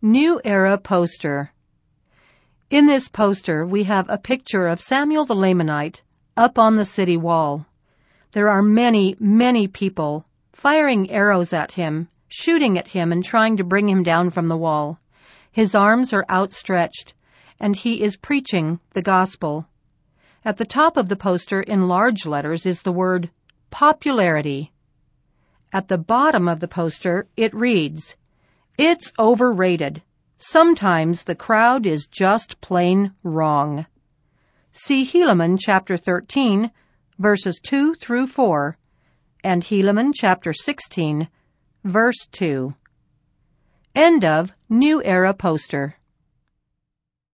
New Era Poster. In this poster, we have a picture of Samuel the Lamanite up on the city wall. There are many, many people firing arrows at him, shooting at him, and trying to bring him down from the wall. His arms are outstretched, and he is preaching the gospel. At the top of the poster, in large letters, is the word popularity. At the bottom of the poster, it reads, "It's overrated. Sometimes the crowd is just plain wrong." See Helaman chapter 13, verses 2 through 4, and Helaman chapter 16, verse 2. End of New Era Poster.